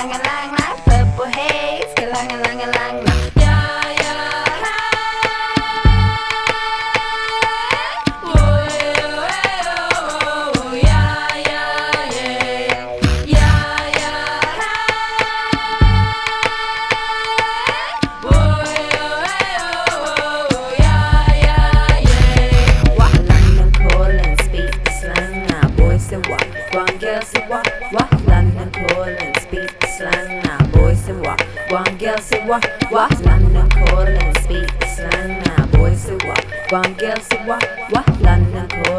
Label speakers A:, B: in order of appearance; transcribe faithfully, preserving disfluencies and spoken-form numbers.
A: lang a lang like purple haze. Lang a lang a lang like yeah yeah. Oh yeah oh yeah yeah yeah yeah yeah. Oh yeah oh yeah yeah yeah. What London calling, speak the slang now. Boys say what, one girl say what. What London calling, speak the slang now. Boys say what, one girl say what. What London calling, speak the slang now. Boys say what, one girl say what. What London calling.